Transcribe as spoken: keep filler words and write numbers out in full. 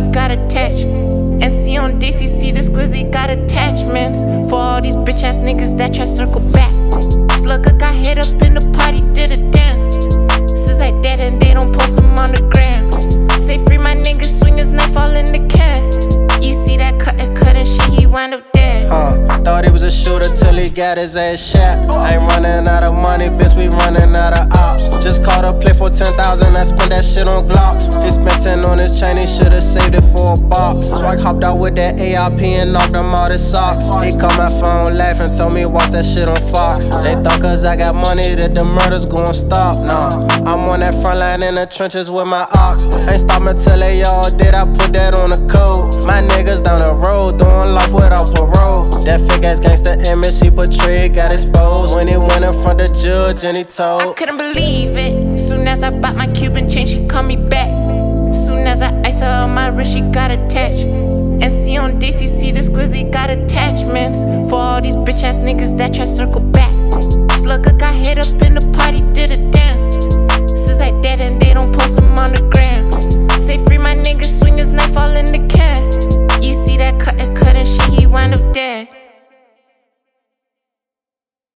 got attached. And see on D C C, this glizzy got attachments. For all these bitch ass niggas that try circle back. Slugger got hit up in the party, did a dance. Since I dead and they don't post them on the gram. Say free my niggas, swingers not fall in the can. You see that cut and cut and shit, he wind up dead. Uh, thought he was a shooter till he got his ass shot. Ain't running out of money, bitch, we running out of ops. Just caught a play for ten thousand, I spent that shit on Glocks. He spent ten on his chain, he should've saved it for a box. So I hopped out with that A R P and knocked him out his socks. He called my phone laughing, told me watch that shit on Fox. They thought cause I got money that the murders gon' stop. Nah, I'm on that front line in the trenches with my ox. Ain't stopping till they all did, I put that on the code. My niggas down the road, doing life without parole. That fake ass gangsta image he portrayed got exposed when he went in front of the judge and he told. I couldn't believe it. Soon as I bought my Cuban chain, she called me back. Soon as I ice her on my wrist, she got attached. And see on D C C, this glizzy got attachments. For all these bitch ass niggas that try circle back. Slugger got hit up in the